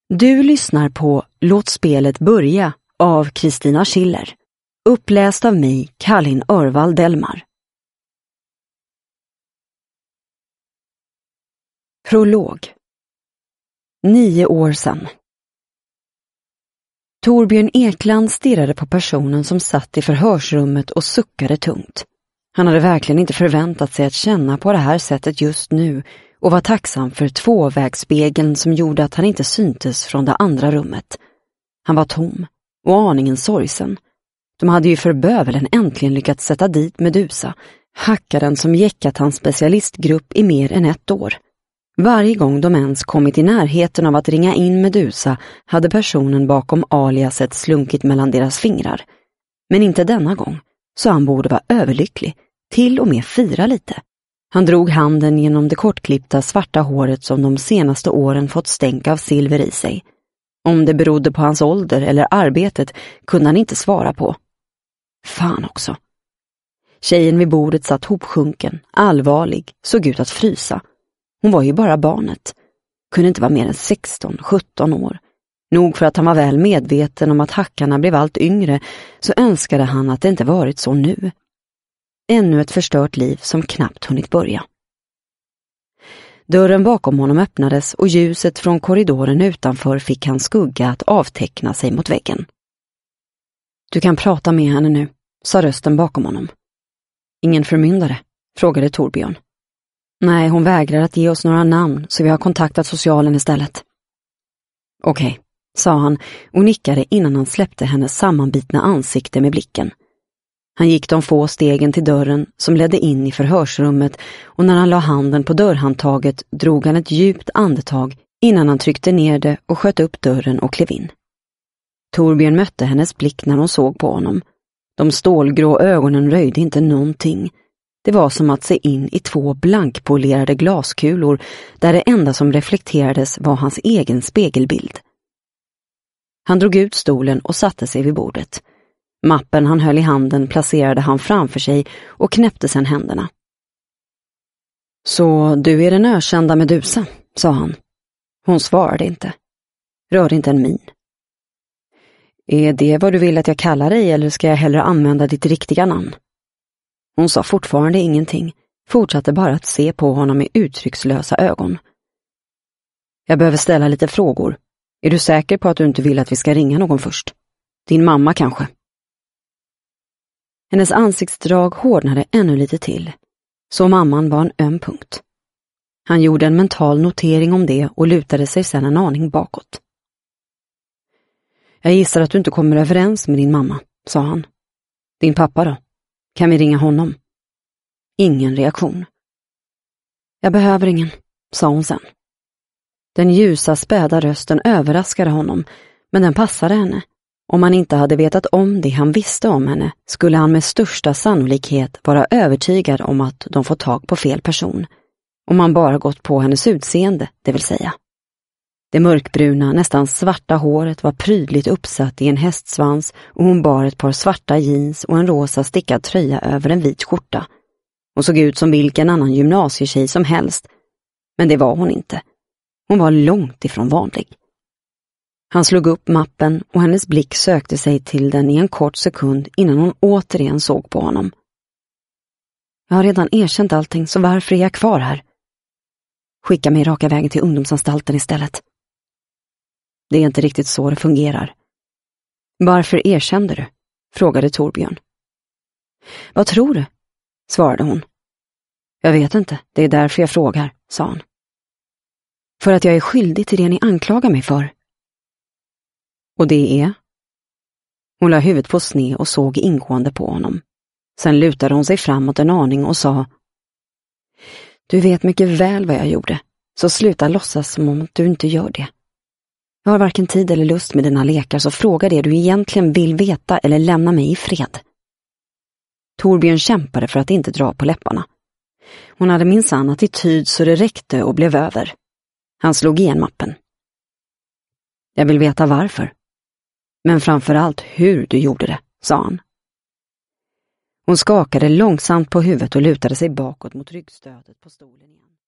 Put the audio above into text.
Du lyssnar på Låt spelet börja av Kristina Schiller. Uppläst av mig, Kallin Örvald Delmar. Prolog. 9 år sedan. Torbjörn Ekland stirrade på personen som satt i förhörsrummet och suckade tungt. Han hade verkligen inte förväntat sig att känna på det här sättet just nu och var tacksam för tvåvägsspegeln som gjorde att han inte syntes från det andra rummet. Han var tom och aningen sorgsen. De hade ju för bövelen äntligen lyckats sätta dit Medusa, hackaren som jäckat hans specialistgrupp i mer än 1 år. Varje gång de ens kommit i närheten av att ringa in Medusa hade personen bakom aliaset slunkit mellan deras fingrar. Men inte denna gång, så han borde vara överlycklig, till och med fira lite. Han drog handen genom det kortklippta svarta håret som de senaste åren fått stänk av silver i sig. Om det berodde på hans ålder eller arbetet kunde han inte svara på. Fan också. Tjejen vid bordet satt hopsjunken, allvarlig, såg ut att frysa. Hon var ju bara barnet. Kunde inte vara mer än 16-17 år. Nog för att han var väl medveten om att hackarna blev allt yngre, så önskade han att det inte varit så nu. Ännu ett förstört liv som knappt hunnit börja. Dörren bakom honom öppnades och ljuset från korridoren utanför fick hans skugga att avteckna sig mot väggen. Du kan prata med henne nu, sa rösten bakom honom. Ingen förmyndare, frågade Torbjörn. Nej, hon vägrar att ge oss några namn så vi har kontaktat socialen istället. Okej, sa han och nickade innan han släppte hennes sammanbitna ansikte med blicken. Han gick de få stegen till dörren som ledde in i förhörsrummet och när han la handen på dörrhandtaget drog han ett djupt andetag innan han tryckte ner det och sköt upp dörren och klev in. Torbjörn mötte hennes blick när hon såg på honom. De stålgrå ögonen röjde inte någonting. Det var som att se in i 2 blankpolerade glaskulor där det enda som reflekterades var hans egen spegelbild. Han drog ut stolen och satte sig vid bordet. Mappen han höll i handen placerade han framför sig och knäppte sedan händerna. Så du är den ökända Medusa, sa han. Hon svarade inte. Rörde inte en min. Är det vad du vill att jag kallar dig eller ska jag hellre använda ditt riktiga namn? Hon sa fortfarande ingenting, fortsatte bara att se på honom med uttryckslösa ögon. Jag behöver ställa lite frågor. Är du säker på att du inte vill att vi ska ringa någon först? Din mamma kanske? Hennes ansiktsdrag hårdnade ännu lite till, så mamman var en öm punkt. Han gjorde en mental notering om det och lutade sig sedan en aning bakåt. Jag gissar att du inte kommer överens med din mamma, sa han. Din pappa då? Kan vi ringa honom? Ingen reaktion. Jag behöver ingen, sa hon sen. Den ljusa späda rösten överraskade honom, men den passade henne. Om han inte hade vetat om det han visste om henne skulle han med största sannolikhet vara övertygad om att de fått tag på fel person. Om han bara gått på hennes utseende, det vill säga. Det mörkbruna, nästan svarta håret var prydligt uppsatt i en hästsvans och hon bar ett par svarta jeans och en rosa stickad tröja över en vit skjorta. Hon såg ut som vilken annan gymnasietjej som helst, men det var hon inte. Hon var långt ifrån vanlig. Han slog upp mappen och hennes blick sökte sig till den i en kort sekund innan hon återigen såg på honom. Jag har redan erkänt allting, så varför är jag kvar här? Skicka mig raka vägen till ungdomsanstalten istället. Det är inte riktigt så det fungerar. Varför erkände du? Frågade Torbjörn. Vad tror du? Svarade hon. Jag vet inte, det är därför jag frågar, sa han. För att jag är skyldig till det ni anklagar mig för. Och det är? Hon la huvudet på sned och såg ingående på honom. Sen lutade hon sig framåt en aning och sa: Du vet mycket väl vad jag gjorde, så sluta låtsas som om du inte gör det. Jag har varken tid eller lust med dina lekar, så fråga det du egentligen vill veta eller lämna mig i fred. Torbjörn kämpade för att inte dra på läpparna. Hon hade minsann attityd så det räckte och blev över. Han slog igen mappen. Jag vill veta varför. Men framförallt hur du gjorde det, sa han. Hon skakade långsamt på huvudet och lutade sig bakåt mot ryggstödet på stolen igen.